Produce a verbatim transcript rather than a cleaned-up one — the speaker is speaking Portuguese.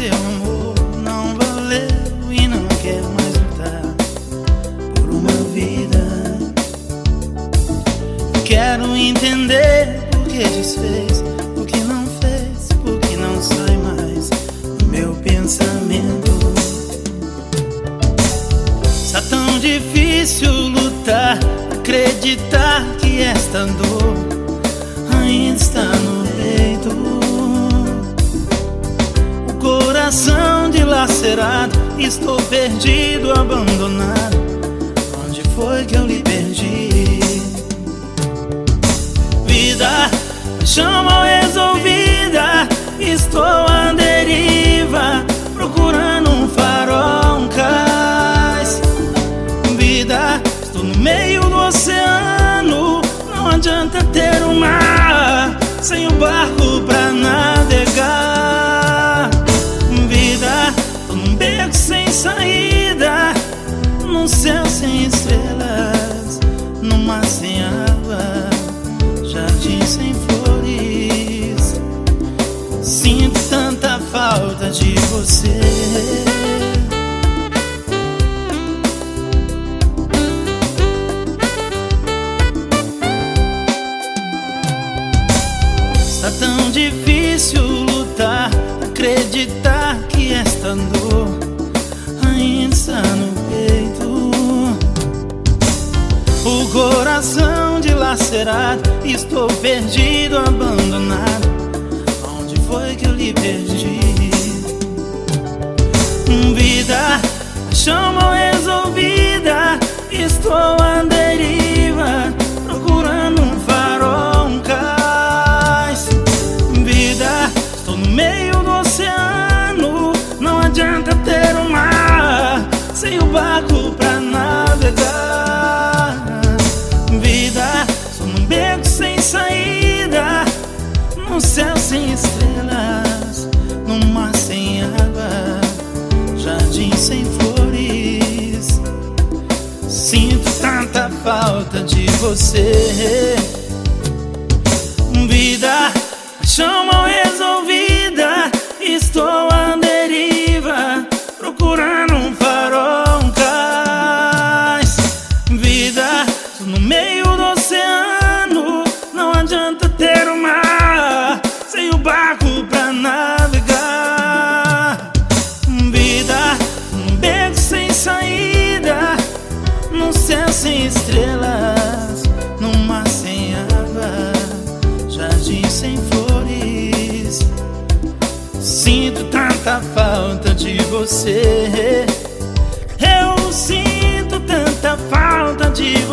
seu amor não valeu e não quer mais lutar por uma vida. Quero entender por que desfez, o que não fez, por que não sai mais do meu pensamento. Está tão difícil lutar, acreditar que esta dor ainda está no peito. O coração dilacerado, estou perdido, abandonado. Onde foi que eu lhe perdi? Vida, paixão mal resolvida, estou à deriva, procurando um farol, um cais. Vida, estou no meio do oceano, não adianta ter um mar sem um barco pra navegar. Vida, tô num beco sem saída, num céu sem estrelas, num mar sem água, jardim sem flores. Sinto tanta falta de você. Está tão difícil lutar, acreditar que esta dor ainda está no peito. O coração dilacerado, estou perdido, abandonado. Onde foi que eu lhe perdi? Vida, paixão mal resolvida, estou à deriva, procurando um farol, um cais. Vida, estou no meio do oceano, não adianta ter um mar sem o barco pra navegar. Vida, estou num beco sem saída, num céu sem estrelas, num mar sem água, jardim sem flores. Sinto tanta falta de você. Vida, paixão mal resolvida, estou à deriva, procurando um farol, um cais. Vida, estou no meio do oceano, não adianta ter um mar sem o barco pra navegar. Vida, num beco sem saída, num céu sem estrelas, num mar sem água, jardim sem flores. Sinto tanta falta de você. Eu sinto tanta falta de você.